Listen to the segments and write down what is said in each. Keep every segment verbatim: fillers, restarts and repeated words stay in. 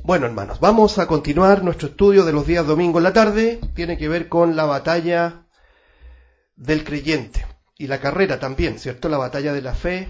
Bueno, hermanos, vamos a continuar nuestro estudio de los días domingo en la tarde. Tiene que ver con la batalla del creyente y la carrera también, ¿cierto? La batalla de la fe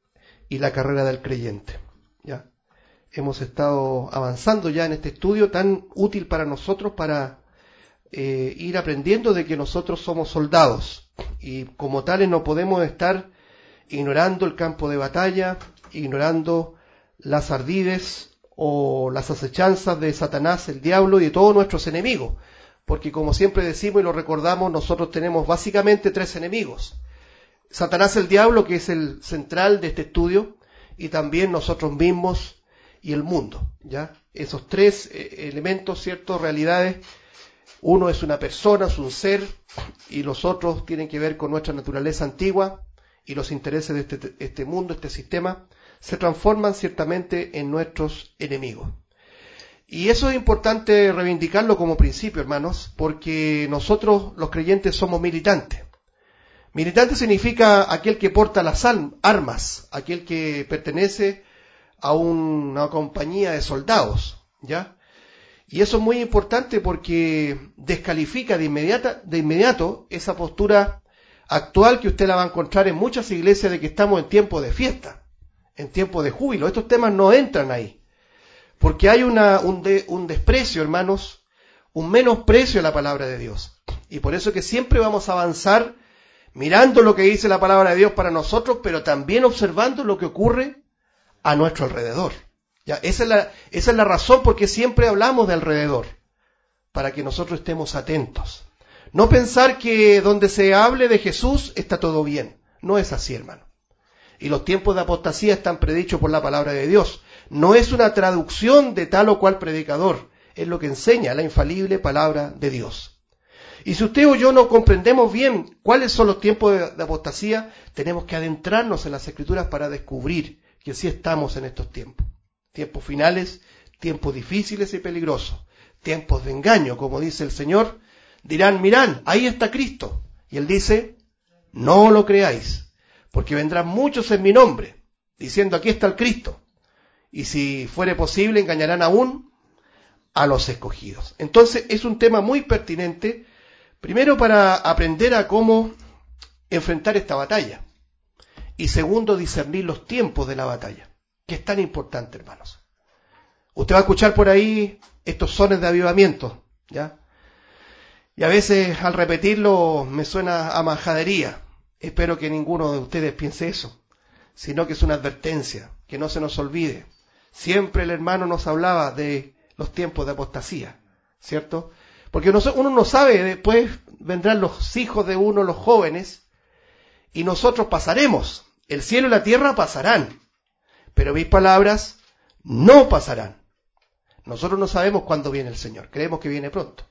y la carrera del creyente. Ya hemos estado avanzando ya en este estudio tan útil para nosotros para eh, ir aprendiendo de que nosotros somos soldados y como tales no podemos estar ignorando el campo de batalla, ignorando las ardides o las acechanzas de Satanás, el diablo y de todos nuestros enemigos. Porque como siempre decimos y lo recordamos, nosotros tenemos básicamente tres enemigos. Satanás el diablo, que es el central de este estudio, y también nosotros mismos y el mundo. ¿Ya? Esos tres eh, elementos, ciertas realidades, uno es una persona, es un ser, y los otros tienen que ver con nuestra naturaleza antigua y los intereses de este, este mundo, este sistema, se transforman ciertamente en nuestros enemigos. Y eso es importante reivindicarlo como principio, hermanos, porque nosotros los creyentes somos militantes. Militante significa aquel que porta las armas, aquel que pertenece a una compañía de soldados, ¿ya? Y eso es muy importante porque descalifica de, inmediata, de inmediato esa postura actual que usted la va a encontrar en muchas iglesias de que estamos en tiempo de fiesta, en tiempo de júbilo. Estos temas no entran ahí, porque hay una, un, de, un desprecio, hermanos, un menosprecio a la palabra de Dios. Y por eso que siempre vamos a avanzar mirando lo que dice la palabra de Dios para nosotros, pero también observando lo que ocurre a nuestro alrededor. ¿Ya? Esa es la, esa es la razón por qué siempre hablamos de alrededor, para que nosotros estemos atentos. No pensar que donde se hable de Jesús está todo bien. No es así, hermano. Y los tiempos de apostasía están predichos por la palabra de Dios. No es una traducción de tal o cual predicador, es lo que enseña la infalible palabra de Dios. Y si usted o yo no comprendemos bien cuáles son los tiempos de, de apostasía, tenemos que adentrarnos en las Escrituras para descubrir que sí estamos en estos tiempos. Tiempos finales, tiempos difíciles y peligrosos, tiempos de engaño, como dice el Señor. Dirán, mirad, ahí está Cristo. Y Él dice, no lo creáis. Porque vendrán muchos en mi nombre, diciendo aquí está el Cristo. Y si fuere posible, engañarán aún a los escogidos. Entonces es un tema muy pertinente, primero para aprender a cómo enfrentar esta batalla. Y segundo, discernir los tiempos de la batalla, que es tan importante, hermanos. Usted va a escuchar por ahí estos sones de avivamiento, ¿ya? Y a veces al repetirlo me suena a majadería. Espero que ninguno de ustedes piense eso, sino que es una advertencia, que no se nos olvide. Siempre el hermano nos hablaba de los tiempos de apostasía, ¿cierto? Porque uno no sabe, después vendrán los hijos de uno, los jóvenes, y nosotros pasaremos. El cielo y la tierra pasarán, pero mis palabras no pasarán. Nosotros no sabemos cuándo viene el Señor, creemos que viene pronto.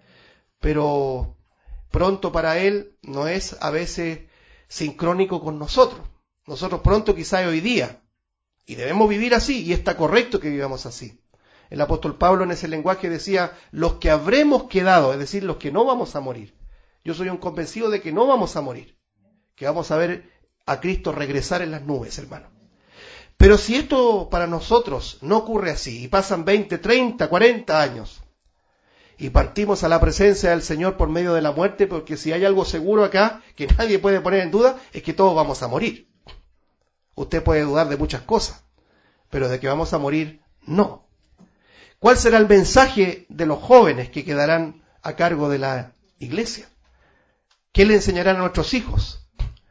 Pero pronto para Él no es a veces sincrónico con nosotros. Nosotros pronto quizá hoy día, y debemos vivir así, y está correcto que vivamos así. El apóstol Pablo en ese lenguaje decía, los que habremos quedado, es decir, los que no vamos a morir. Yo soy un convencido de que no vamos a morir, que vamos a ver a Cristo regresar en las nubes, hermano. Pero si esto para nosotros no ocurre así, y pasan veinte, treinta, cuarenta años, y partimos a la presencia del Señor por medio de la muerte, porque si hay algo seguro acá, que nadie puede poner en duda, es que todos vamos a morir. Usted puede dudar de muchas cosas, pero de que vamos a morir, no. ¿Cuál será el mensaje de los jóvenes que quedarán a cargo de la iglesia? ¿Qué le enseñarán a nuestros hijos?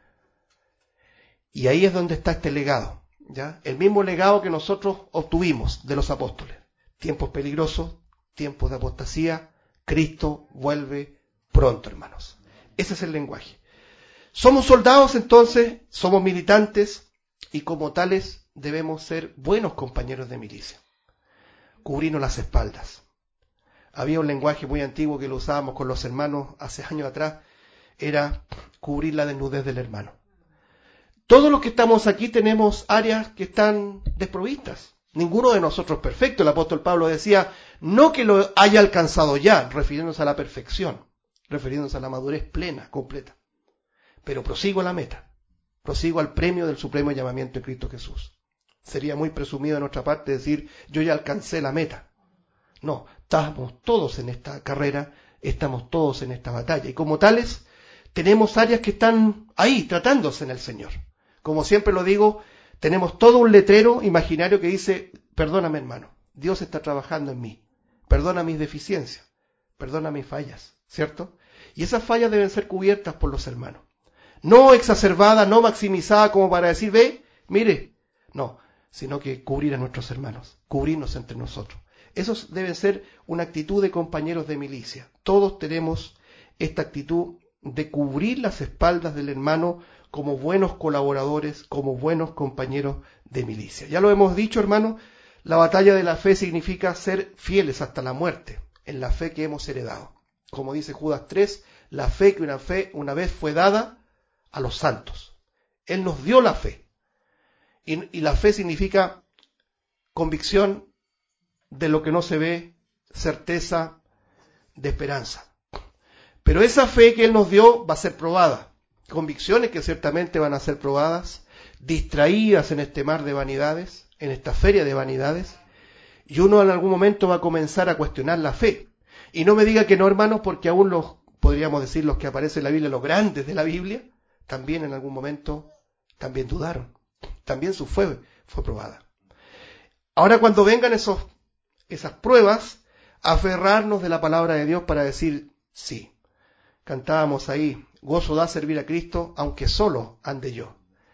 Y ahí es donde está este legado, ¿ya? El mismo legado que nosotros obtuvimos de los apóstoles. Tiempos peligrosos, tiempos de apostasía, Cristo vuelve pronto, hermanos. Ese es el lenguaje. Somos soldados entonces, somos militantes y como tales debemos ser buenos compañeros de milicia. Cubrirnos las espaldas. Había un lenguaje muy antiguo que lo usábamos con los hermanos hace años atrás, era cubrir la desnudez del hermano. Todos los que estamos aquí tenemos áreas que están desprovistas. Ninguno de nosotros es perfecto. El apóstol Pablo decía, no que lo haya alcanzado ya, refiriéndose a la perfección, refiriéndose a la madurez plena, completa. Pero prosigo a la meta, prosigo al premio del supremo llamamiento en Cristo Jesús. Sería muy presumido de nuestra parte decir, yo ya alcancé la meta. No, estamos todos en esta carrera, estamos todos en esta batalla. Y como tales, tenemos áreas que están ahí, tratándose en el Señor. Como siempre lo digo, tenemos todo un letrero imaginario que dice, perdóname hermano, Dios está trabajando en mí. Perdona mis deficiencias, perdona mis fallas, ¿cierto? Y esas fallas deben ser cubiertas por los hermanos. No exacerbada, no maximizada como para decir, ve, mire, no, sino que cubrir a nuestros hermanos, cubrirnos entre nosotros. Eso debe ser una actitud de compañeros de milicia. Todos tenemos esta actitud de cubrir las espaldas del hermano como buenos colaboradores, como buenos compañeros de milicia. Ya lo hemos dicho, hermano, la batalla de la fe significa ser fieles hasta la muerte, en la fe que hemos heredado. Como dice Judas tres, la fe que una, fe, una vez fue dada a los santos. Él nos dio la fe. Y, y la fe significa convicción de lo que no se ve, certeza de esperanza. Pero esa fe que Él nos dio va a ser probada. Convicciones que ciertamente van a ser probadas, distraídas en este mar de vanidades, en esta feria de vanidades, y uno en algún momento va a comenzar a cuestionar la fe. Y no me diga que no, hermanos, porque aún los, podríamos decir, los que aparecen en la Biblia, los grandes de la Biblia, también en algún momento, también dudaron. También su fe fue probada. Ahora cuando vengan esos, esas pruebas, aferrarnos de la palabra de Dios para decir sí. Cantábamos ahí, gozo da servir a Cristo, aunque solo ande yo.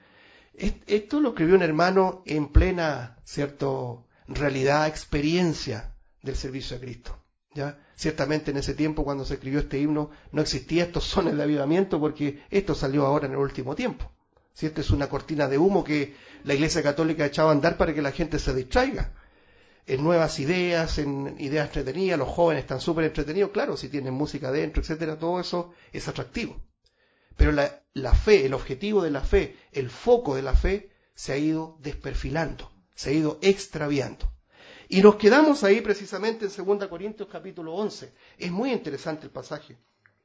Esto lo escribió un hermano en plena, cierto, realidad, experiencia del servicio a Cristo. ¿Ya? Ciertamente en ese tiempo, cuando se escribió este himno, no existía estos sones de avivamiento, porque esto salió ahora en el último tiempo. Si esta es una cortina de humo que la Iglesia Católica echaba a andar para que la gente se distraiga en nuevas ideas, en ideas entretenidas, los jóvenes están súper entretenidos, claro, si tienen música adentro, etcétera, todo eso es atractivo. Pero la, la fe, el objetivo de la fe, el foco de la fe, se ha ido desperfilando, se ha ido extraviando. Y nos quedamos ahí precisamente en segunda Corintios capítulo once. Es muy interesante el pasaje.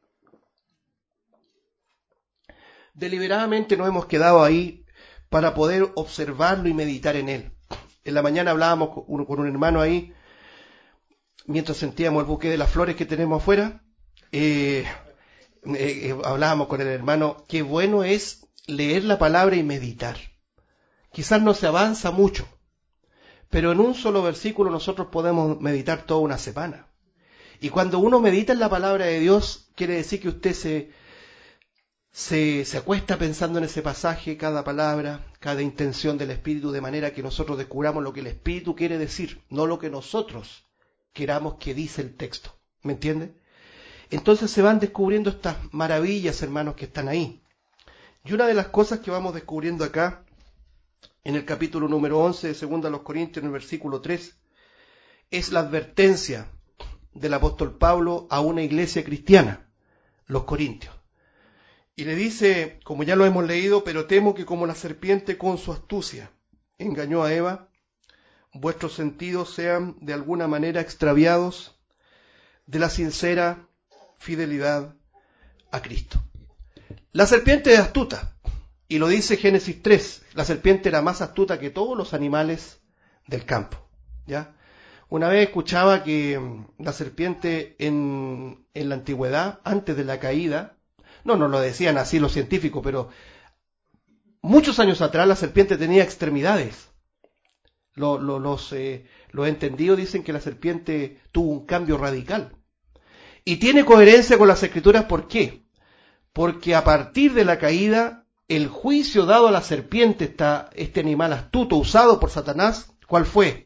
Deliberadamente nos hemos quedado ahí para poder observarlo y meditar en él. En la mañana hablábamos con un hermano ahí, mientras sentíamos el buque de las flores que tenemos afuera, eh, eh, hablábamos con el hermano, qué bueno es leer la palabra y meditar. Quizás no se avanza mucho, pero en un solo versículo nosotros podemos meditar toda una semana. Y cuando uno medita en la palabra de Dios, quiere decir que usted se... Se, se acuesta pensando en ese pasaje, cada palabra, cada intención del Espíritu, de manera que nosotros descubramos lo que el Espíritu quiere decir, no lo que nosotros queramos que dice el texto. ¿Me entiende? Entonces se van descubriendo estas maravillas, hermanos, que están ahí. Y una de las cosas que vamos descubriendo acá, en el capítulo número once de segunda a los Corintios, en el versículo tres, es la advertencia del apóstol Pablo a una iglesia cristiana, los Corintios. Y le dice, como ya lo hemos leído, pero temo que como la serpiente con su astucia engañó a Eva, vuestros sentidos sean de alguna manera extraviados de la sincera fidelidad a Cristo. La serpiente es astuta, y lo dice Génesis tres, la serpiente era más astuta que todos los animales del campo. ¿Ya? Una vez escuchaba que la serpiente en, en la antigüedad, antes de la caída, no nos lo decían así los científicos, pero muchos años atrás la serpiente tenía extremidades. Lo, lo, los, eh, los entendidos dicen que la serpiente tuvo un cambio radical. Y tiene coherencia con las Escrituras, ¿por qué? Porque a partir de la caída, el juicio dado a la serpiente, esta, este animal astuto usado por Satanás, ¿cuál fue?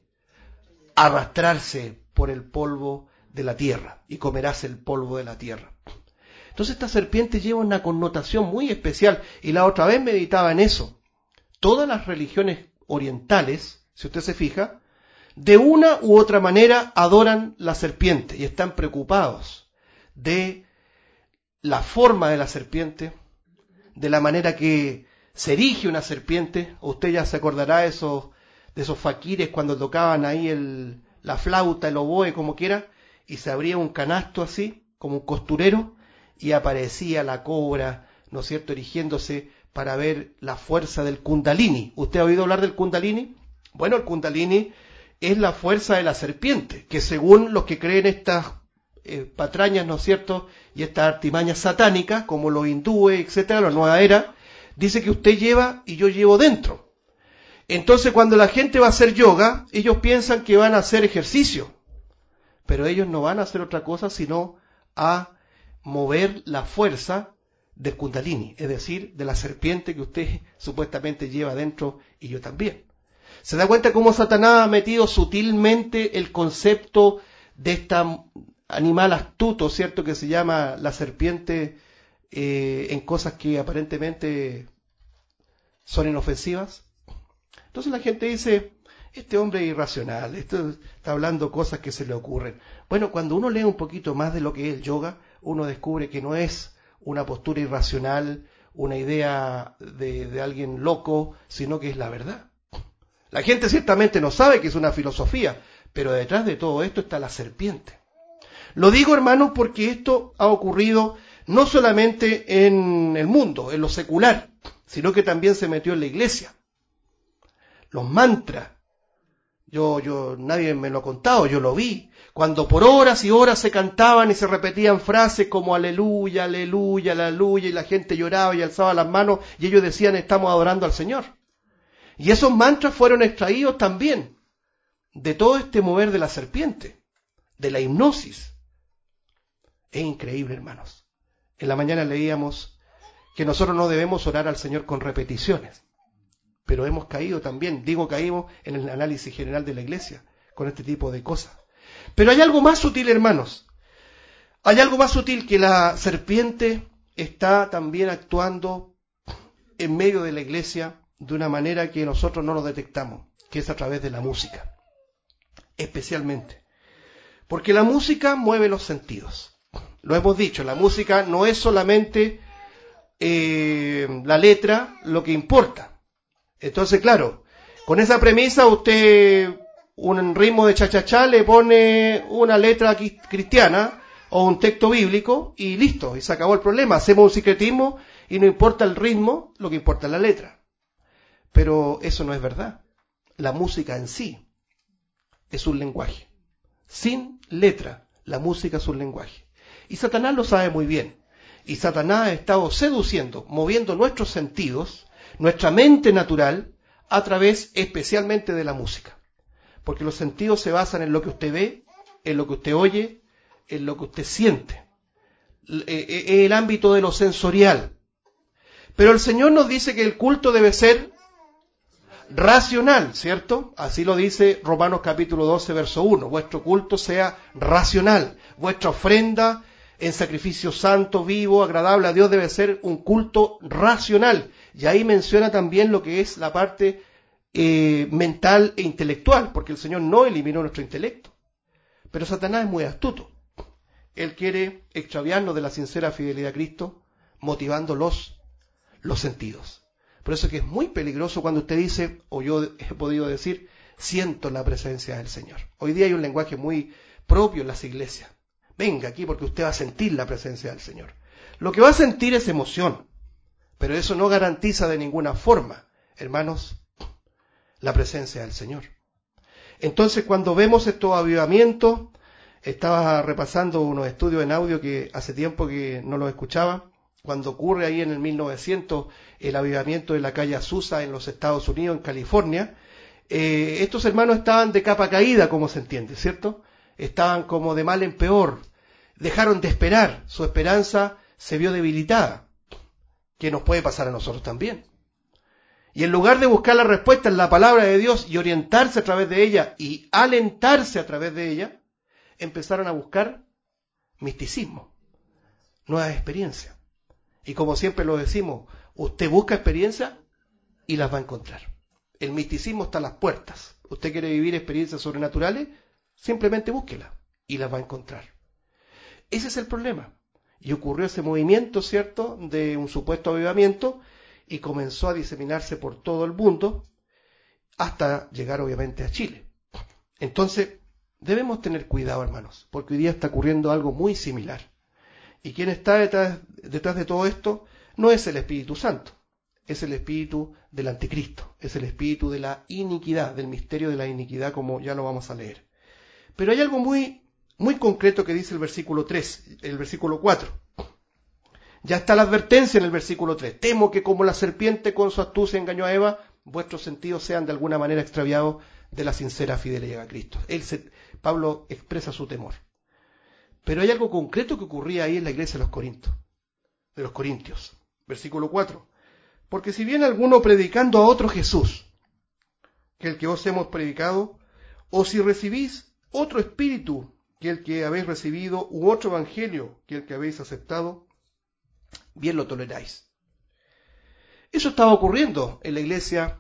Arrastrarse por el polvo de la tierra, y comerás el polvo de la tierra. Entonces esta serpiente lleva una connotación muy especial, y la otra vez meditaba en eso. Todas las religiones orientales, si usted se fija, de una u otra manera adoran la serpiente y están preocupados de la forma de la serpiente, de la manera que se erige una serpiente. Usted ya se acordará de esos, de esos faquires cuando tocaban ahí el, la flauta, el oboe, como quiera, y se abría un canasto así, como un costurero, y aparecía la cobra, ¿no es cierto?, erigiéndose para ver la fuerza del Kundalini. ¿Usted ha oído hablar del Kundalini? Bueno, el Kundalini es la fuerza de la serpiente, que según los que creen estas eh, patrañas, ¿no es cierto?, y estas artimañas satánicas, como los hindúes, etcétera, la nueva era, dice que usted lleva y yo llevo dentro. Entonces, cuando la gente va a hacer yoga, ellos piensan que van a hacer ejercicio, pero ellos no van a hacer otra cosa sino a mover la fuerza del Kundalini, es decir, de la serpiente que usted supuestamente lleva dentro y yo también. ¿Se da cuenta cómo Satanás ha metido sutilmente el concepto de este animal astuto, cierto, que se llama la serpiente, eh, en cosas que aparentemente son inofensivas? Entonces la gente dice, este hombre es irracional, esto está hablando cosas que se le ocurren. Bueno, cuando uno lee un poquito más de lo que es el yoga, uno descubre que no es una postura irracional, una idea de, de alguien loco, sino que es la verdad. La gente ciertamente no sabe que es una filosofía, pero detrás de todo esto está la serpiente. Lo digo, hermanos, porque esto ha ocurrido no solamente en el mundo, en lo secular, sino que también se metió en la iglesia. Los mantras, yo, yo, nadie me lo ha contado, yo lo vi, cuando por horas y horas se cantaban y se repetían frases como aleluya, aleluya, aleluya, y la gente lloraba y alzaba las manos, y ellos decían, estamos adorando al Señor. Y esos mantras fueron extraídos también de todo este mover de la serpiente, de la hipnosis. Es increíble, hermanos. En la mañana leíamos que nosotros no debemos orar al Señor con repeticiones, pero hemos caído también, digo caímos en el análisis general de la iglesia, con este tipo de cosas. Pero hay algo más sutil, hermanos. Hay algo más sutil, que la serpiente está también actuando en medio de la iglesia de una manera que nosotros no lo detectamos, que es a través de la música, especialmente. Porque la música mueve los sentidos. Lo hemos dicho, la música no es solamente eh, la letra lo que importa. Entonces, claro, con esa premisa usted, un ritmo de cha-cha-cha, le pone una letra cristiana o un texto bíblico y listo, y se acabó el problema. Hacemos un sincretismo y no importa el ritmo, lo que importa es la letra. Pero eso no es verdad. La música en sí es un lenguaje. Sin letra, la música es un lenguaje. Y Satanás lo sabe muy bien. Y Satanás ha estado seduciendo, moviendo nuestros sentidos, nuestra mente natural, a través especialmente de la música. Porque los sentidos se basan en lo que usted ve, en lo que usted oye, en lo que usted siente. Es el ámbito de lo sensorial. Pero el Señor nos dice que el culto debe ser racional, ¿cierto? Así lo dice Romanos capítulo doce, verso uno. Vuestro culto sea racional. Vuestra ofrenda en sacrificio santo, vivo, agradable a Dios debe ser un culto racional. Y ahí menciona también lo que es la parte eh, mental e intelectual, porque el Señor no eliminó nuestro intelecto. Pero Satanás es muy astuto. Él quiere extraviarnos de la sincera fidelidad a Cristo, motivando los, los sentidos. Por eso es que es muy peligroso cuando usted dice, o yo he podido decir, siento la presencia del Señor. Hoy día hay un lenguaje muy propio en las iglesias. Venga aquí porque usted va a sentir la presencia del Señor. Lo que va a sentir es emoción, pero eso no garantiza de ninguna forma, hermanos, la presencia del Señor. Entonces, cuando vemos estos avivamientos, estaba repasando unos estudios en audio que hace tiempo que no los escuchaba, cuando ocurre ahí en el mil novecientos el avivamiento de la calle Azusa en los Estados Unidos, en California, eh, estos hermanos estaban de capa caída, como se entiende, ¿cierto? Estaban como de mal en peor, dejaron de esperar, su esperanza se vio debilitada, que nos puede pasar a nosotros también. Y en lugar de buscar la respuesta en la palabra de Dios y orientarse a través de ella y alentarse a través de ella, empezaron a buscar misticismo, nuevas experiencias. Y como siempre lo decimos, usted busca experiencias y las va a encontrar. El misticismo está a las puertas. Usted quiere vivir experiencias sobrenaturales, simplemente búsquelas y las va a encontrar. Ese es el problema. Y ocurrió ese movimiento, ¿cierto?, de un supuesto avivamiento y comenzó a diseminarse por todo el mundo hasta llegar obviamente a Chile. Entonces, debemos tener cuidado, hermanos, porque hoy día está ocurriendo algo muy similar. Y quien está detrás, detrás de todo esto no es el Espíritu Santo, es el espíritu del anticristo, es el espíritu de la iniquidad, del misterio de la iniquidad, como ya lo vamos a leer. Pero hay algo muy, muy concreto que dice el versículo tres, el versículo cuatro. Ya está la advertencia en el versículo tres. Temo que como la serpiente con su astucia engañó a Eva, vuestros sentidos sean de alguna manera extraviados de la sincera fidelidad a Cristo. Él se, Pablo expresa su temor. Pero hay algo concreto que ocurría ahí en la iglesia de los Corintios. De los Corintios. Versículo cuatro. Porque si viene alguno predicando a otro Jesús, que el que os hemos predicado, o si recibís otro espíritu que el que habéis recibido, u otro evangelio que el que habéis aceptado, bien lo toleráis. Eso estaba ocurriendo en la iglesia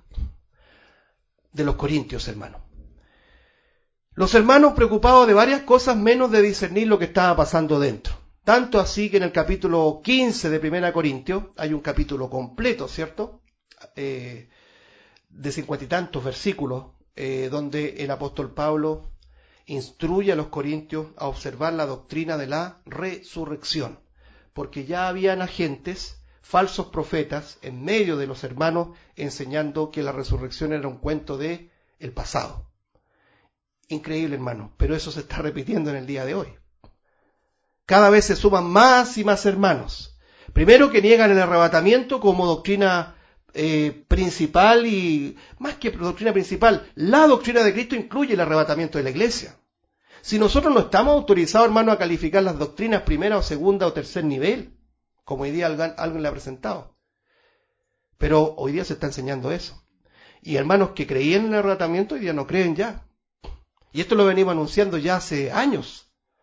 de los Corintios, hermanos. Los hermanos preocupados de varias cosas menos de discernir lo que estaba pasando dentro. Tanto así que en el capítulo quince de Primera Corintios, hay un capítulo completo, ¿cierto? Eh, de cincuenta y tantos versículos, eh, donde el apóstol Pablo instruye a los corintios a observar la doctrina de la resurrección, porque ya habían agentes, falsos profetas, en medio de los hermanos, enseñando que la resurrección era un cuento de el pasado. Increíble, hermano, pero eso se está repitiendo en el día de hoy. Cada vez se suman más y más hermanos. Primero que niegan el arrebatamiento como doctrina eh, principal y, más que doctrina principal, la doctrina de Cristo incluye el arrebatamiento de la iglesia. Si nosotros no estamos autorizados, hermano, a calificar las doctrinas primera o segunda o tercer nivel, como hoy día alguien le ha presentado. Pero hoy día se está enseñando eso. Y hermanos que creían en el arrebatamiento hoy día no creen ya. Y esto lo venimos anunciando ya hace años.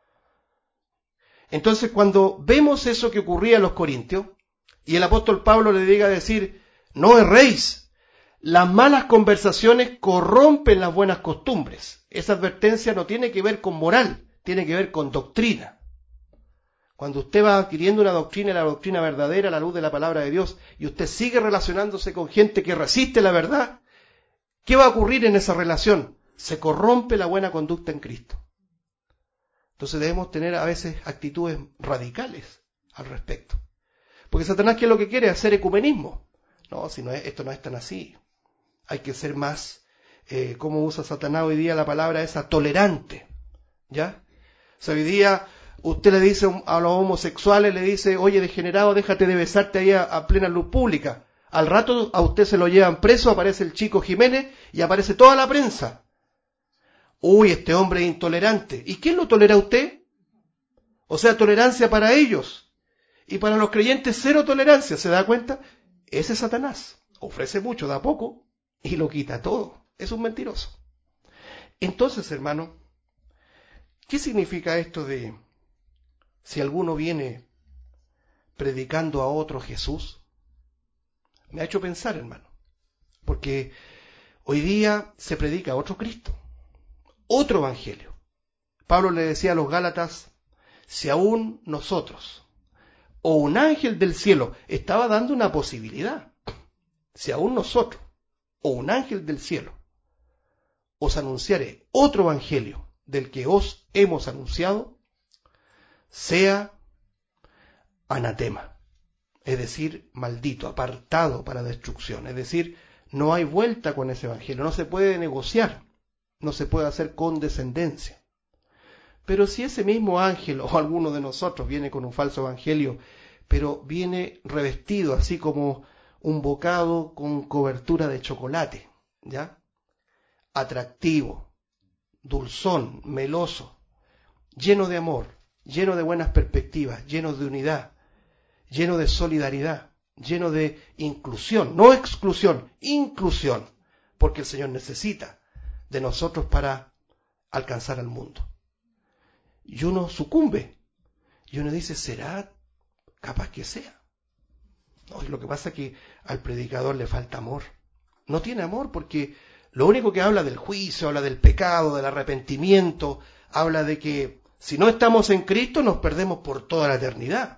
Entonces, cuando vemos eso que ocurría en los Corintios, y el apóstol Pablo le llega a decir, no erréis, las malas conversaciones corrompen las buenas costumbres. Esa advertencia no tiene que ver con moral, tiene que ver con doctrina. Cuando usted va adquiriendo una doctrina, la doctrina verdadera, a la luz de la palabra de Dios, y usted sigue relacionándose con gente que resiste la verdad, ¿qué va a ocurrir en esa relación? Se corrompe la buena conducta en Cristo. Entonces debemos tener a veces actitudes radicales al respecto. Porque Satanás, ¿qué es lo que quiere? Hacer ecumenismo. No, si no es, esto no es tan así. Hay que ser más, eh, como usa Satanás hoy día la palabra esa, tolerante. ¿Ya? O sea, hoy día usted le dice a los homosexuales, le dice, oye, degenerado, déjate de besarte ahí a, a plena luz pública. Al rato a usted se lo llevan preso, aparece el chico Jiménez y aparece toda la prensa. Uy, este hombre es intolerante. ¿Y quién lo tolera a usted? O sea, tolerancia para ellos. Y para los creyentes cero tolerancia, ¿se da cuenta? Ese es Satanás. Ofrece mucho, da poco y lo quita todo. Es un mentiroso. Entonces, hermano, ¿qué significa esto de si alguno viene predicando a otro Jesús? Me ha hecho pensar, hermano. Porque hoy día se predica a otro Cristo. Otro evangelio. Pablo le decía a los Gálatas, si aún nosotros, o un ángel del cielo, estaba dando una posibilidad, si aún nosotros, o un ángel del cielo, os anunciare otro evangelio del que os hemos anunciado, sea anatema, es decir, maldito, apartado para destrucción, es decir, no hay vuelta con ese evangelio, no se puede negociar. No se puede hacer condescendencia. Pero si ese mismo ángel o alguno de nosotros viene con un falso evangelio, pero viene revestido así como un bocado con cobertura de chocolate, ¿ya? Atractivo, dulzón, meloso, lleno de amor, lleno de buenas perspectivas, lleno de unidad, lleno de solidaridad, lleno de inclusión, no exclusión, inclusión, porque el Señor necesita de nosotros para alcanzar al mundo. Y uno sucumbe. Y uno dice, ¿será capaz que sea? No, y lo que pasa es que al predicador le falta amor. No tiene amor porque lo único que habla del juicio, habla del pecado, del arrepentimiento, habla de que si no estamos en Cristo nos perdemos por toda la eternidad.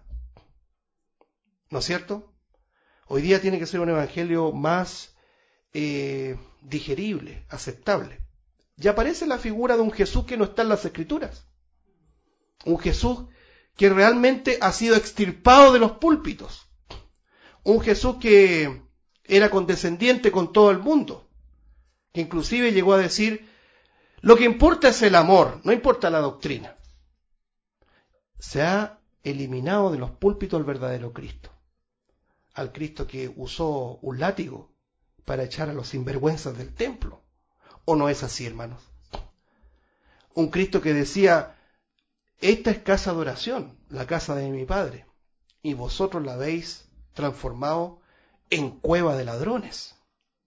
¿No es cierto? Hoy día tiene que ser un evangelio más eh, digerible, aceptable. Ya aparece la figura de un Jesús que no está en las Escrituras. Un Jesús que realmente ha sido extirpado de los púlpitos. Un Jesús que era condescendiente con todo el mundo, que inclusive llegó a decir, lo que importa es el amor, no importa la doctrina. Se ha eliminado de los púlpitos el verdadero Cristo, al Cristo que usó un látigo para echar a los sinvergüenzas del templo. ¿O no es así, hermanos? Un Cristo que decía, esta es casa de oración, la casa de mi Padre, y vosotros la habéis transformado en cueva de ladrones.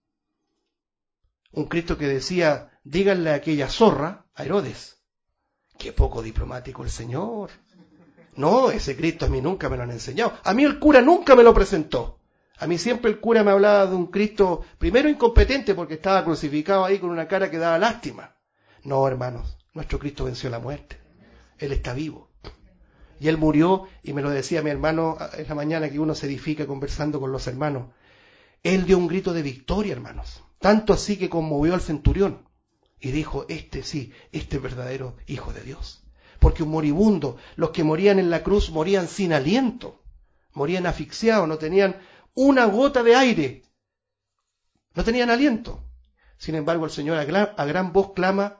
Un Cristo que decía, díganle a aquella zorra, a Herodes, qué poco diplomático el Señor. No, ese Cristo a mí nunca me lo han enseñado. A mí el cura nunca me lo presentó. A mí siempre el cura me hablaba de un Cristo, primero incompetente porque estaba crucificado ahí con una cara que daba lástima. No, hermanos, nuestro Cristo venció la muerte. Él está vivo. Y Él murió, y me lo decía mi hermano en la mañana que uno se edifica conversando con los hermanos. Él dio un grito de victoria, hermanos. Tanto así que conmovió al centurión. Y dijo, este sí, este es verdadero Hijo de Dios. Porque un moribundo, los que morían en la cruz morían sin aliento. Morían asfixiados, no tenían una gota de aire. No tenían aliento. Sin embargo, el Señor a gran, a gran voz clama,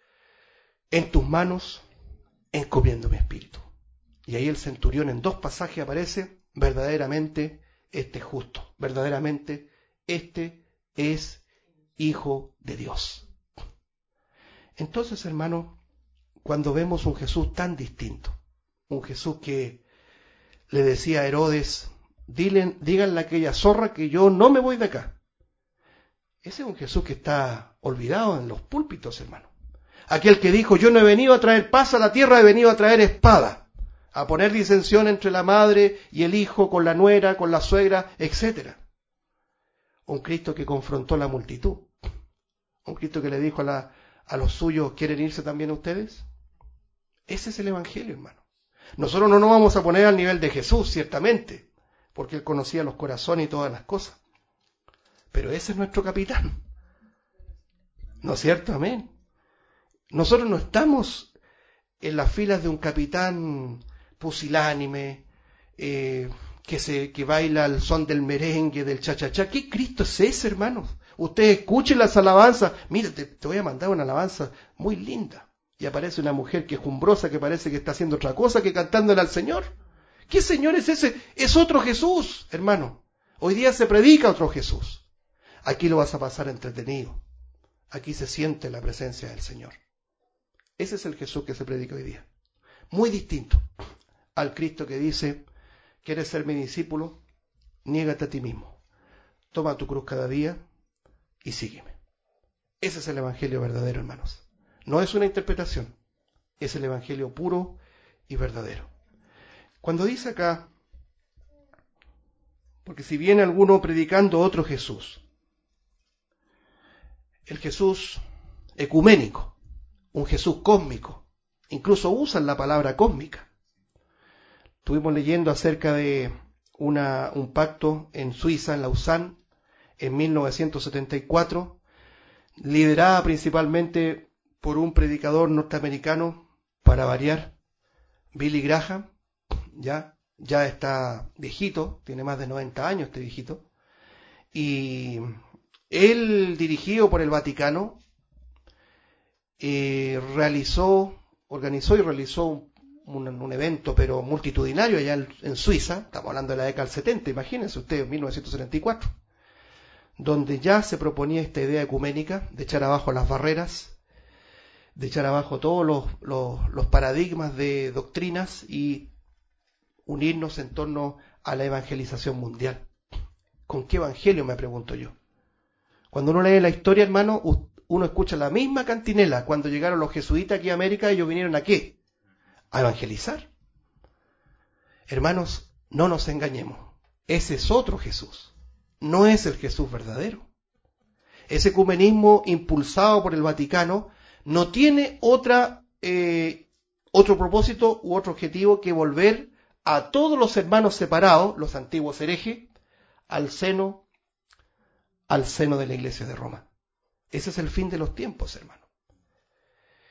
en tus manos encomiendo mi espíritu. Y ahí el centurión en dos pasajes aparece, verdaderamente este es justo, verdaderamente este es Hijo de Dios. Entonces, hermano, cuando vemos un Jesús tan distinto, un Jesús que le decía a Herodes, Dile, díganle a aquella zorra que yo no me voy de acá. Ese es un Jesús que está olvidado en los púlpitos, hermano. Aquel que dijo, yo no he venido a traer paz a la tierra, he venido a traer espada, a poner disensión entre la madre y el hijo, con la nuera, con la suegra, etcétera. Un Cristo que confrontó a la multitud. Un Cristo que le dijo a, la, a los suyos, ¿quieren irse también ustedes? Ese es el Evangelio, hermano. Nosotros no nos vamos a poner al nivel de Jesús, ciertamente, porque Él conocía los corazones y todas las cosas. Pero ese es nuestro capitán. ¿No es cierto? Amén. Nosotros no estamos en las filas de un capitán pusilánime, eh, que, se, que baila al son del merengue, del cha-cha-cha. ¿Qué Cristo es ese, hermanos? Ustedes escuchen las alabanzas. Mira, te, te voy a mandar una alabanza muy linda. Y aparece una mujer quejumbrosa que parece que está haciendo otra cosa que cantándole al Señor. ¿Qué Señor es ese? Es otro Jesús, hermano. Hoy día se predica otro Jesús. Aquí lo vas a pasar entretenido. Aquí se siente la presencia del Señor. Ese es el Jesús que se predica hoy día. Muy distinto al Cristo que dice, ¿quieres ser mi discípulo? Niégate a ti mismo. Toma tu cruz cada día y sígueme. Ese es el Evangelio verdadero, hermanos. No es una interpretación. Es el Evangelio puro y verdadero. Cuando dice acá, porque si viene alguno predicando otro Jesús, el Jesús ecuménico, un Jesús cósmico, incluso usan la palabra cósmica. Estuvimos leyendo acerca de una, un pacto en Suiza, en Lausanne, en mil novecientos setenta y cuatro, liderada principalmente por un predicador norteamericano, para variar, Billy Graham. Ya, ya está viejito, tiene más de noventa años este viejito, y él, dirigido por el Vaticano, eh, realizó, organizó y realizó un, un, un evento, pero multitudinario allá en, en Suiza, estamos hablando de la década del setenta, imagínense ustedes, mil novecientos setenta y cuatro, donde ya se proponía esta idea ecuménica de echar abajo las barreras, de echar abajo todos los, los, los paradigmas de doctrinas y unirnos en torno a la evangelización mundial. ¿Con qué evangelio, me pregunto yo? Cuando uno lee la historia, hermano, uno escucha la misma cantinela. Cuando llegaron los jesuitas aquí a América, ellos vinieron ¿a qué? A evangelizar. Hermanos, no nos engañemos. Ese es otro Jesús. No es el Jesús verdadero. Ese ecumenismo impulsado por el Vaticano no tiene otra, eh, otro propósito u otro objetivo que volver a todos los hermanos separados, los antiguos herejes, al seno, al seno de la Iglesia de Roma. Ese es el fin de los tiempos, hermano.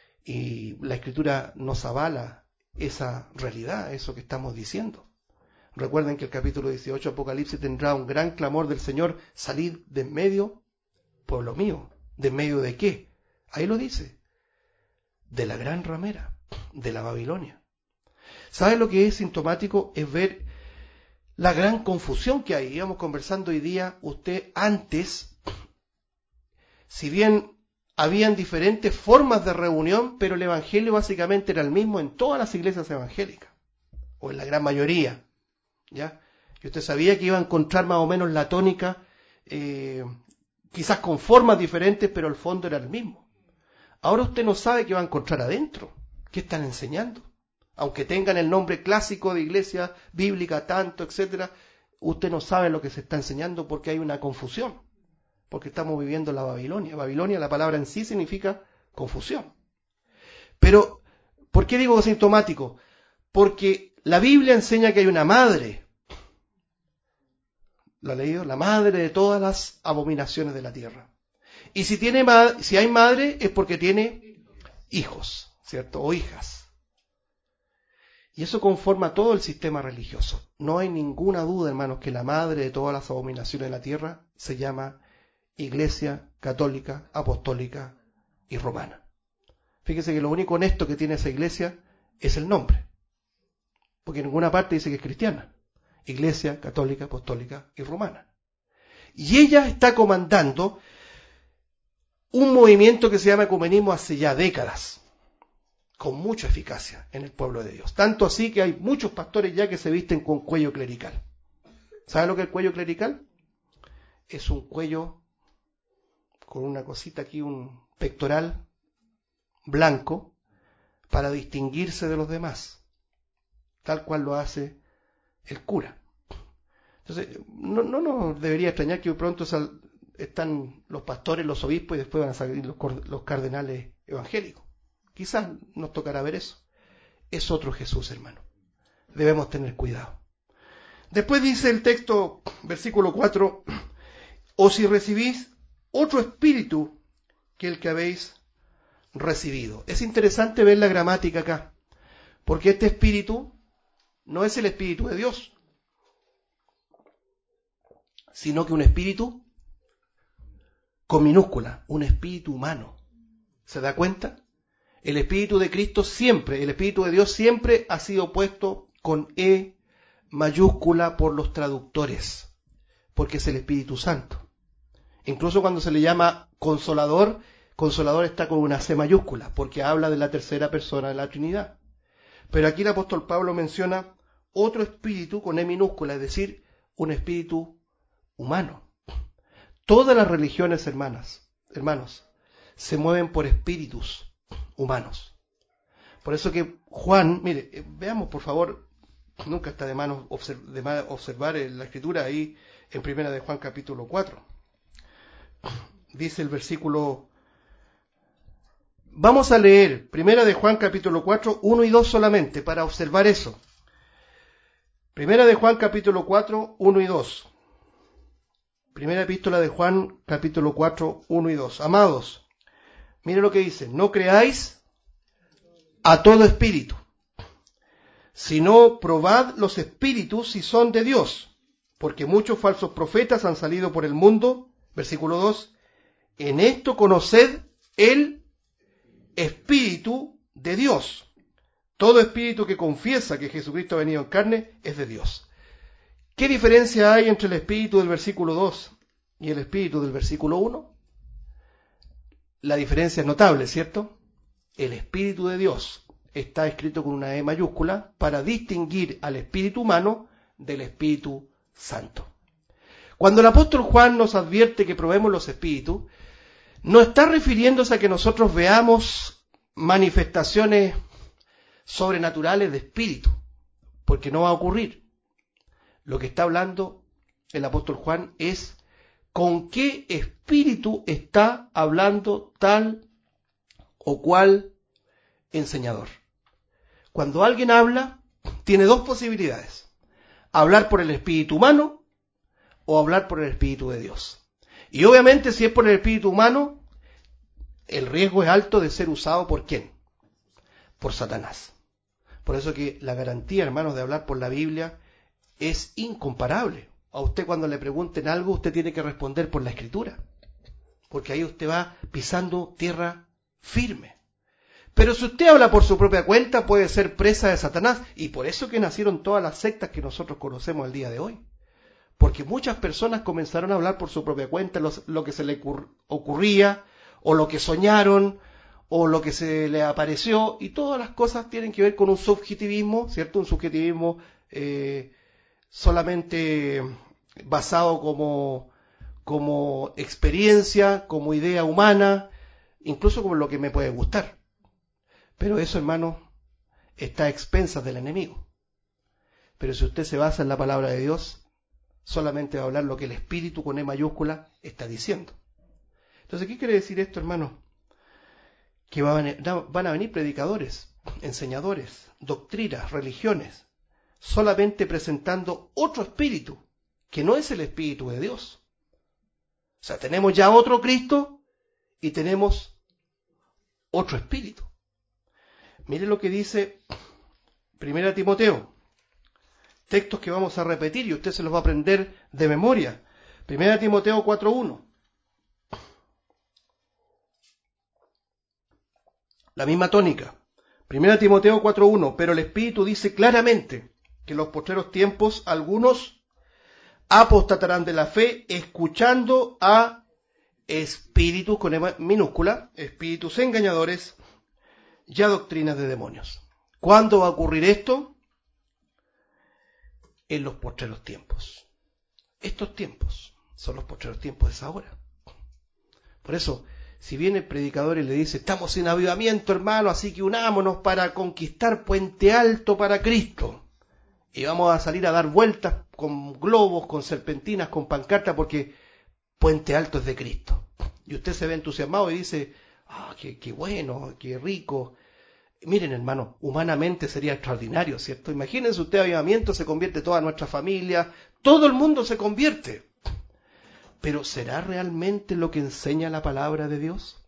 Y la Escritura nos avala esa realidad, eso que estamos diciendo. Recuerden que el capítulo dieciocho de Apocalipsis tendrá un gran clamor del Señor: salid de en medio, pueblo mío. ¿De en medio de qué? Ahí lo dice: de la gran ramera, de la Babilonia. ¿Sabe lo que es sintomático? Es ver la gran confusión que hay. Íbamos conversando hoy día, usted antes, si bien habían diferentes formas de reunión, pero el evangelio básicamente era el mismo en todas las iglesias evangélicas, o en la gran mayoría, ¿ya? Y usted sabía que iba a encontrar más o menos la tónica, eh, quizás con formas diferentes, pero el fondo era el mismo. Ahora usted no sabe qué va a encontrar adentro, qué están enseñando. Aunque tengan el nombre clásico de iglesia bíblica, tanto, etcétera, usted no sabe lo que se está enseñando porque hay una confusión. Porque estamos viviendo la Babilonia. Babilonia, la palabra en sí significa confusión. Pero, ¿por qué digo sintomático? Porque la Biblia enseña que hay una madre. ¿La ha leído? La madre de todas las abominaciones de la tierra. Y si tiene si hay madre es porque tiene hijos, ¿cierto? O hijas. Y eso conforma todo el sistema religioso. No hay ninguna duda, hermanos, que la madre de todas las abominaciones de la tierra se llama Iglesia Católica, Apostólica y Romana. Fíjese que lo único honesto que tiene esa iglesia es el nombre. Porque en ninguna parte dice que es cristiana. Iglesia Católica, Apostólica y Romana. Y ella está comandando un movimiento que se llama ecumenismo hace ya décadas, con mucha eficacia en el pueblo de Dios. Tanto así que hay muchos pastores ya que se visten con cuello clerical. ¿Sabe lo que es el cuello clerical? Es un cuello con una cosita aquí, un pectoral blanco, para distinguirse de los demás, tal cual lo hace el cura. Entonces, no, no nos debería extrañar que pronto sal, están los pastores, los obispos, y después van a salir los, los cardenales evangélicos. Quizás nos tocará ver eso. Es otro Jesús, hermano. Debemos tener cuidado. Después dice el texto, versículo cuatro, o si recibís otro espíritu que el que habéis recibido. Es interesante ver la gramática acá, porque este espíritu no es el espíritu de Dios, sino que un espíritu con minúscula, un espíritu humano. ¿Se da cuenta? El espíritu de Cristo siempre, el espíritu de Dios siempre ha sido puesto con E mayúscula por los traductores, porque es el Espíritu Santo. Incluso cuando se le llama consolador, consolador está con una C mayúscula, porque habla de la tercera persona de la Trinidad. Pero aquí el apóstol Pablo menciona otro espíritu con E minúscula, es decir, un espíritu humano. Todas las religiones, hermanas, hermanos, se mueven por espíritus humanos. Por eso que Juan, mire, veamos por favor, nunca está de más observar la escritura ahí en primera de Juan capítulo cuatro. Dice el versículo, vamos a leer primera de Juan capítulo cuatro, uno y dos solamente para observar eso. Primera de Juan capítulo cuatro, uno y dos. Primera epístola de Juan capítulo cuatro, uno y dos. Amados, mire lo que dice, no creáis a todo espíritu, sino probad los espíritus si son de Dios, porque muchos falsos profetas han salido por el mundo. Versículo dos, en esto conoced el Espíritu de Dios. Todo espíritu que confiesa que Jesucristo ha venido en carne es de Dios. ¿Qué diferencia hay entre el espíritu del versículo dos y el espíritu del versículo uno? La diferencia es notable, ¿cierto? El Espíritu de Dios está escrito con una E mayúscula para distinguir al espíritu humano del Espíritu Santo. Cuando el apóstol Juan nos advierte que probemos los espíritus, no está refiriéndose a que nosotros veamos manifestaciones sobrenaturales de espíritu, porque no va a ocurrir. Lo que está hablando el apóstol Juan es con qué espíritu está hablando tal o cual enseñador. Cuando alguien habla, tiene dos posibilidades: hablar por el espíritu humano o hablar por el espíritu de Dios. Y obviamente si es por el espíritu humano, el riesgo es alto de ser usado ¿por quién? Por Satanás. Por eso que la garantía, hermanos, de hablar por la Biblia es incomparable. A usted cuando le pregunten algo, usted tiene que responder por la Escritura, porque ahí usted va pisando tierra firme. Pero si usted habla por su propia cuenta, puede ser presa de Satanás, y por eso que nacieron todas las sectas que nosotros conocemos el día de hoy. Porque muchas personas comenzaron a hablar por su propia cuenta los, lo que se les ocurría, o lo que soñaron, o lo que se les apareció, y todas las cosas tienen que ver con un subjetivismo, ¿cierto? Un subjetivismo eh, solamente basado como, como experiencia, como idea humana, incluso como lo que me puede gustar. Pero eso, hermano, está a expensas del enemigo. Pero si usted se basa en la palabra de Dios, solamente va a hablar lo que el Espíritu con E mayúscula está diciendo. Entonces, ¿qué quiere decir esto, hermano? Que van a venir predicadores, enseñadores, doctrinas, religiones, solamente presentando otro espíritu, que no es el Espíritu de Dios. O sea, tenemos ya otro Cristo y tenemos otro espíritu. Mire lo que dice Primera Timoteo, textos que vamos a repetir y usted se los va a aprender de memoria. Primera Timoteo cuatro uno. La misma tónica. Primera Timoteo cuatro uno. Pero el Espíritu dice claramente que en los postreros tiempos algunos apostatarán de la fe, escuchando a espíritus con E minúscula, espíritus engañadores y a doctrinas de demonios. ¿Cuándo va a ocurrir esto? En los postreros tiempos. Estos tiempos son los postreros tiempos de esa hora. Por eso, si viene el predicador y le dice, estamos sin avivamiento, hermano, así que unámonos para conquistar Puente Alto para Cristo. Y vamos a salir a dar vueltas con globos, con serpentinas, con pancartas, porque Puente Alto es de Cristo. Y usted se ve entusiasmado y dice, ah, qué, qué bueno, qué rico. Miren, hermano, humanamente sería extraordinario, ¿cierto? Imagínense usted, avivamiento, se convierte toda nuestra familia, todo el mundo se convierte. Pero ¿será realmente lo que enseña la palabra de Dios?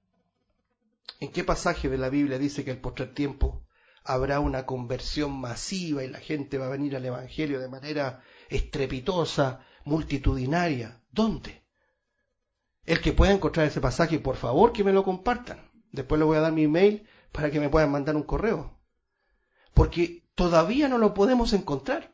¿En qué pasaje de la Biblia dice que el postrer tiempo habrá una conversión masiva y la gente va a venir al Evangelio de manera estrepitosa, multitudinaria? ¿Dónde? El que pueda encontrar ese pasaje, por favor, que me lo compartan. Después le voy a dar mi email para que me puedan mandar un correo. Porque todavía no lo podemos encontrar.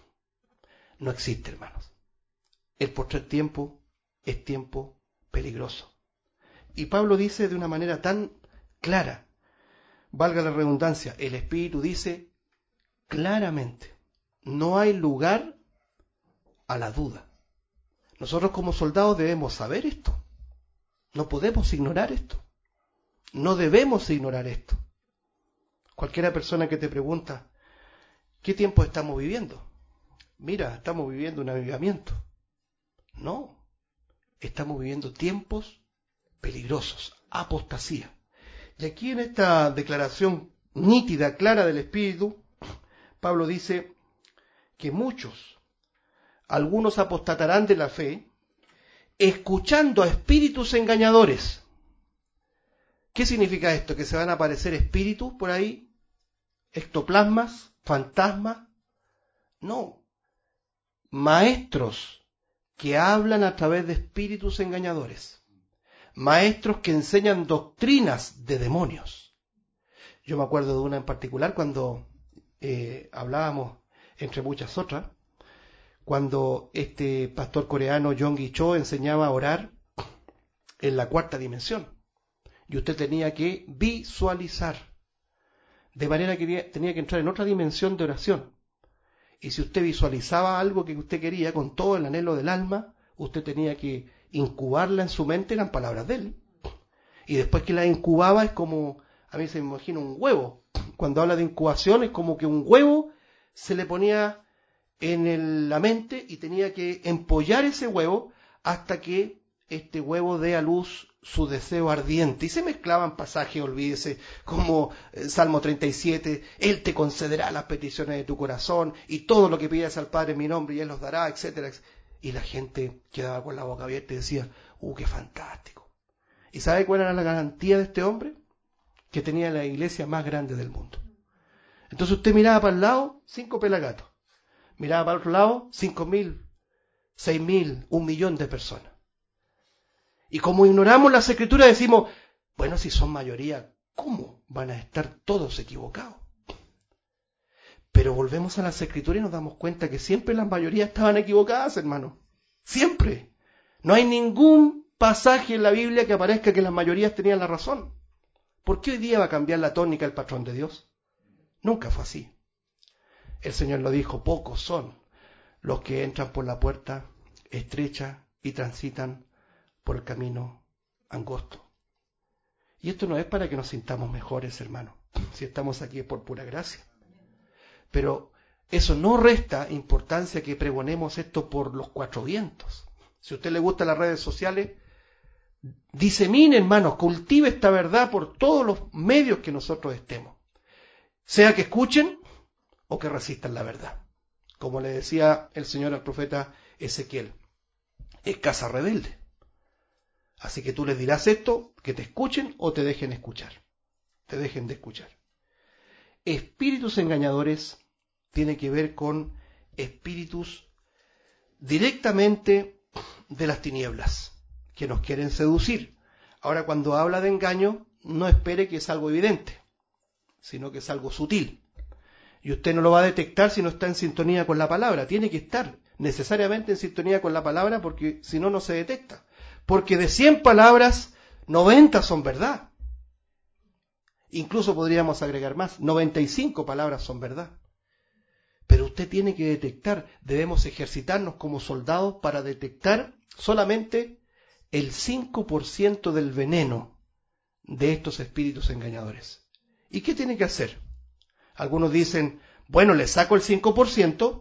No existe, hermanos. El postrer tiempo es tiempo peligroso. Y Pablo dice de una manera tan clara, valga la redundancia, el Espíritu dice claramente, no hay lugar a la duda. Nosotros como soldados debemos saber esto. No podemos ignorar esto. No debemos ignorar esto. Cualquiera persona que te pregunta, ¿qué tiempo estamos viviendo? Mira, estamos viviendo un avivamiento. No, estamos viviendo tiempos peligrosos, apostasía. Y aquí en esta declaración nítida, clara del Espíritu, Pablo dice que muchos, algunos apostatarán de la fe, escuchando a espíritus engañadores. ¿Qué significa esto? ¿Que se van a aparecer espíritus por ahí? ¿Ectoplasmas? ¿Fantasmas? No. Maestros que hablan a través de espíritus engañadores. Maestros que enseñan doctrinas de demonios. Yo me acuerdo de una en particular cuando eh, hablábamos, entre muchas otras, cuando este pastor coreano Yonggi Cho enseñaba a orar en la cuarta dimensión. Y usted tenía que visualizar. De manera que tenía que entrar en otra dimensión de oración. Y si usted visualizaba algo que usted quería con todo el anhelo del alma, usted tenía que incubarla en su mente, eran palabras de él. Y después que la incubaba es como, a mí se me imagina un huevo. Cuando habla de incubación es como que un huevo se le ponía en el, la mente y tenía que empollar ese huevo hasta que este huevo dé a luz su deseo ardiente. Y se mezclaban pasajes, olvídese, como eh, Salmo treinta y siete, Él te concederá las peticiones de tu corazón y todo lo que pidas al Padre en mi nombre y Él los dará, etcétera, etcétera. Y la gente quedaba con la boca abierta y decía, ¡uh, qué fantástico! ¿Y sabe cuál era la garantía de este hombre? Que tenía la iglesia más grande del mundo. Entonces usted miraba para el lado, cinco pelagatos. Miraba para otro lado, cinco mil, seis mil, un millón de personas. Y como ignoramos las escrituras decimos, bueno, si son mayoría, ¿cómo van a estar todos equivocados? Pero volvemos a las escrituras y nos damos cuenta que siempre las mayorías estaban equivocadas, hermano. Siempre. No hay ningún pasaje en la Biblia que aparezca que las mayorías tenían la razón. ¿Por qué hoy día va a cambiar la tónica el patrón de Dios? Nunca fue así. El Señor lo dijo, pocos son los que entran por la puerta estrecha y transitan por el camino angosto. Y esto no es para que nos sintamos mejores, hermano. Si estamos aquí es por pura gracia. Pero eso no resta importancia que pregonemos esto por los cuatro vientos. Si a usted le gustan las redes sociales, disemine, hermanos, cultive esta verdad por todos los medios que nosotros estemos. Sea que escuchen o que resistan la verdad. Como le decía el Señor al profeta Ezequiel, es casa rebelde. Así que tú les dirás esto, que te escuchen o te dejen escuchar. Te dejen de escuchar. Espíritus engañadores tiene que ver con espíritus directamente de las tinieblas, que nos quieren seducir. Ahora, cuando habla de engaño, no espere que es algo evidente, sino que es algo sutil. Y usted no lo va a detectar si no está en sintonía con la palabra. Tiene que estar necesariamente en sintonía con la palabra, porque si no, no se detecta. Porque de cien palabras, noventa son verdad. Incluso podríamos agregar más, noventa y cinco palabras son verdad. Pero usted tiene que detectar, debemos ejercitarnos como soldados para detectar solamente el cinco por ciento del veneno de estos espíritus engañadores. ¿Y qué tiene que hacer? Algunos dicen, bueno, le saco el cinco por ciento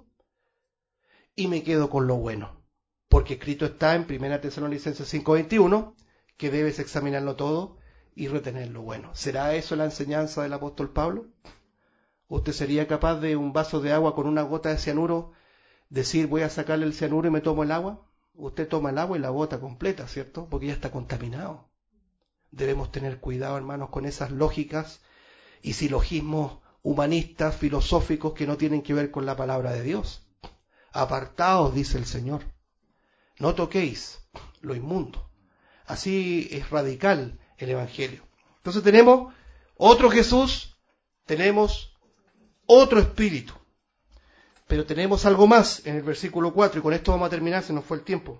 y me quedo con lo bueno. Porque escrito está en primera Tesalonicenses cinco veintiuno que debes examinarlo todo y retener lo bueno. ¿Será eso la enseñanza del apóstol Pablo? ¿Usted sería capaz de un vaso de agua con una gota de cianuro decir voy a sacarle el cianuro y me tomo el agua? Usted toma el agua y la bota completa, ¿cierto? Porque ya está contaminado. Debemos tener cuidado, hermanos, con esas lógicas y silogismos humanistas, filosóficos que no tienen que ver con la palabra de Dios. Apartaos, dice el Señor. No toquéis lo inmundo. Así es radical el Evangelio. Entonces tenemos otro Jesús, tenemos otro espíritu. Pero tenemos algo más en el versículo cuatro, y con esto vamos a terminar, se nos fue el tiempo.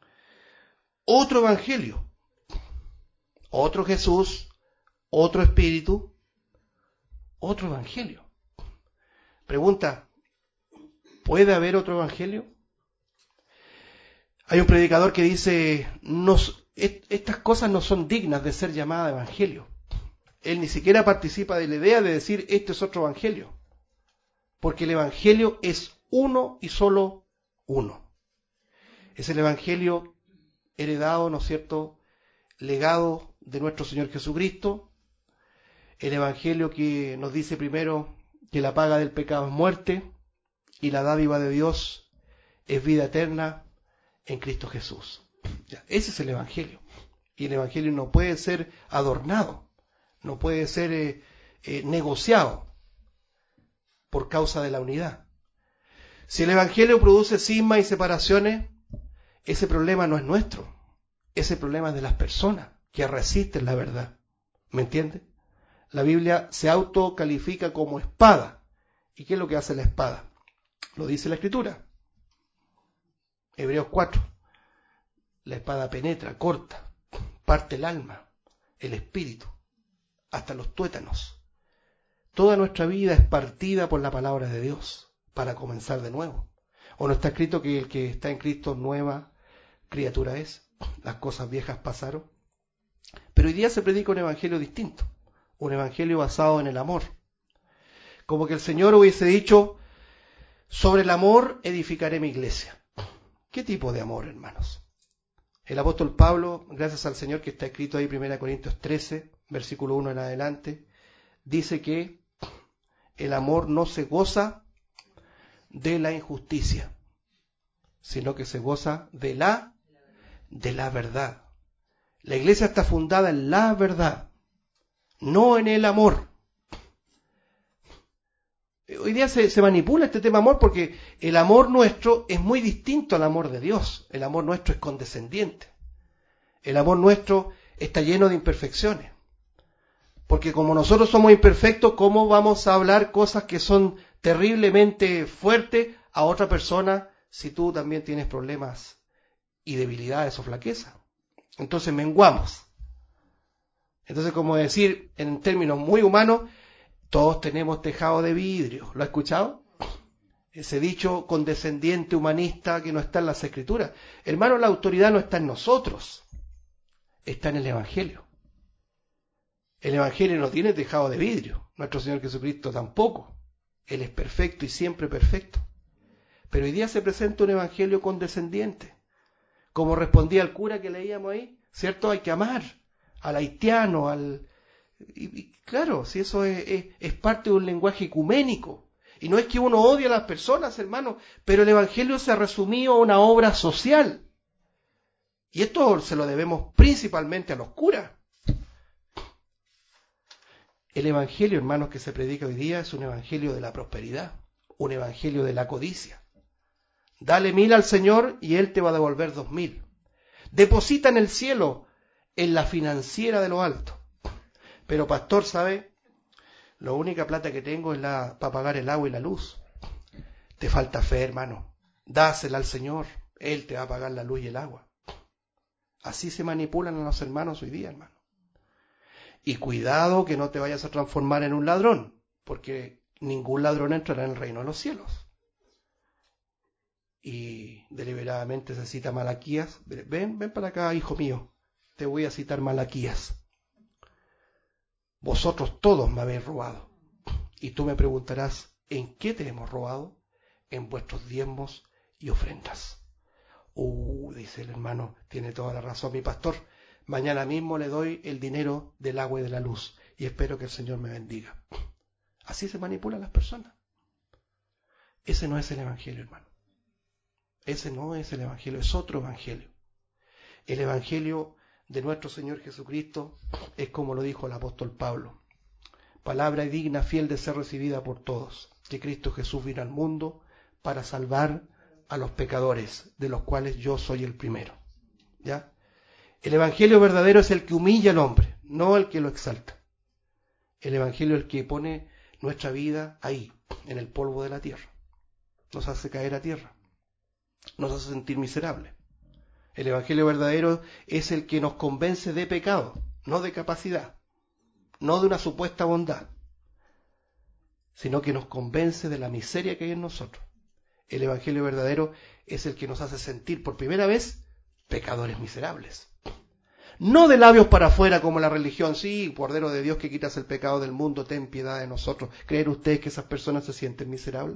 Otro evangelio, otro Jesús, otro espíritu, otro evangelio. Pregunta, ¿puede haber otro evangelio? Hay un predicador que dice, nos, est- estas cosas no son dignas de ser llamadas evangelio. Él ni siquiera participa de la idea de decir, este es otro evangelio. Porque el evangelio es uno y solo uno. Es el evangelio heredado, ¿no es cierto?, legado de nuestro Señor Jesucristo. El evangelio que nos dice primero que la paga del pecado es muerte y la dádiva de Dios es vida eterna en Cristo Jesús. Ya, ese es el evangelio. Y el evangelio no puede ser adornado, no puede ser eh, eh, negociado por causa de la unidad. Si el evangelio produce cismas y separaciones, ese problema no es nuestro, ese problema es de las personas que resisten la verdad. ¿Me entiende? La Biblia se autocalifica como espada. ¿Y qué es lo que hace la espada? Lo dice la Escritura. Hebreos cuatro. La espada penetra, corta, parte el alma, el espíritu, hasta los tuétanos. Toda nuestra vida es partida por la palabra de Dios para comenzar de nuevo. ¿O no está escrito que el que está en Cristo nueva criatura es? Las cosas viejas pasaron. Pero hoy día se predica un evangelio distinto, un evangelio basado en el amor. Como que el Señor hubiese dicho, sobre el amor edificaré mi iglesia. ¿Qué tipo de amor, hermanos? El apóstol Pablo, gracias al Señor que está escrito ahí primera Corintios trece, versículo uno en adelante, dice que el amor no se goza de la injusticia, sino que se goza de la, de la verdad. La iglesia está fundada en la verdad, no en el amor. hoy día se, se manipula este tema amor porque el amor nuestro es muy distinto al amor de Dios. El amor nuestro es condescendiente. El amor nuestro está lleno de imperfecciones. Porque como nosotros somos imperfectos, ¿cómo vamos a hablar cosas que son terriblemente fuertes a otra persona si tú también tienes problemas y debilidades o flaquezas? Entonces menguamos. Entonces, como decir en términos muy humanos, todos tenemos tejado de vidrio. ¿Lo has escuchado? Ese dicho condescendiente humanista que no está en las Escrituras. Hermano, la autoridad no está en nosotros, está en el Evangelio. El Evangelio no tiene tejado de vidrio, nuestro Señor Jesucristo tampoco. Él es perfecto y siempre perfecto. Pero hoy día se presenta un Evangelio condescendiente. Como respondía el cura que leíamos ahí, ¿cierto? Hay que amar al haitiano, al... Y, y claro, si eso es, es, es parte de un lenguaje ecuménico. Y no es que uno odie a las personas, hermano, pero el Evangelio se ha resumido a una obra social. Y esto se lo debemos principalmente a los curas. El Evangelio, hermanos, que se predica hoy día es un Evangelio de la prosperidad, un Evangelio de la codicia. Dale mil al Señor y Él te va a devolver dos mil. Deposita en el cielo, en la financiera de lo alto. Pero pastor, ¿sabe? La única plata que tengo es la para pagar el agua y la luz. Te falta fe, hermano. Dásela al Señor, Él te va a pagar la luz y el agua. Así se manipulan a los hermanos hoy día, hermano. Y cuidado que no te vayas a transformar en un ladrón, porque ningún ladrón entrará en el reino de los cielos. Y deliberadamente se cita Malaquías. Ven, ven para acá, hijo mío. Te voy a citar Malaquías. Vosotros todos me habéis robado. Y tú me preguntarás, ¿en qué te hemos robado? En vuestros diezmos y ofrendas. Uh, dice el hermano, tiene toda la razón mi pastor. Mañana mismo le doy el dinero del agua y de la luz y espero que el Señor me bendiga. Así se manipulan las personas. Ese no es el Evangelio, hermano. Ese no es el Evangelio, es otro Evangelio. El Evangelio de nuestro Señor Jesucristo es como lo dijo el apóstol Pablo. Palabra digna, fiel de ser recibida por todos, que Cristo Jesús vino al mundo para salvar a los pecadores, de los cuales yo soy el primero. ¿Ya? El Evangelio verdadero es el que humilla al hombre, no el que lo exalta. El Evangelio es el que pone nuestra vida ahí, en el polvo de la tierra. Nos hace caer a tierra. Nos hace sentir miserables. El Evangelio verdadero es el que nos convence de pecado, no de capacidad, no de una supuesta bondad, sino que nos convence de la miseria que hay en nosotros. El Evangelio verdadero es el que nos hace sentir por primera vez pecadores miserables. No de labios para afuera como la religión, sí, Cordero de Dios que quitas el pecado del mundo, ten piedad de nosotros. ¿Creen ustedes que esas personas se sienten miserables?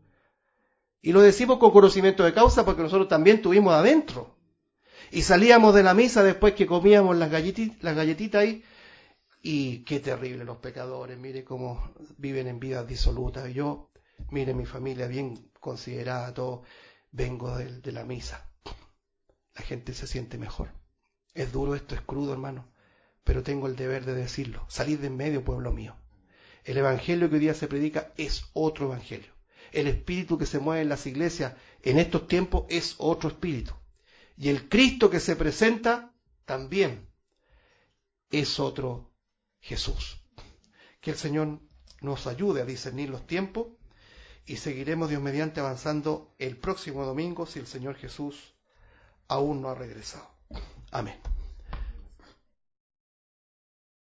Y lo decimos con conocimiento de causa porque nosotros también tuvimos adentro. Y salíamos de la misa después que comíamos las galletitas, las galletitas ahí, y qué terrible los pecadores, mire cómo viven en vidas disolutas. Y yo, mire mi familia bien considerada, todo, vengo de, de la misa. La gente se siente mejor. Es duro esto, es crudo, hermano, pero tengo el deber de decirlo. Salid de en medio, pueblo mío. El evangelio que hoy día se predica es otro evangelio. El espíritu que se mueve en las iglesias en estos tiempos es otro espíritu. Y el Cristo que se presenta también es otro Jesús. Que el Señor nos ayude a discernir los tiempos y seguiremos Dios mediante avanzando el próximo domingo si el Señor Jesús aún no ha regresado. Amén.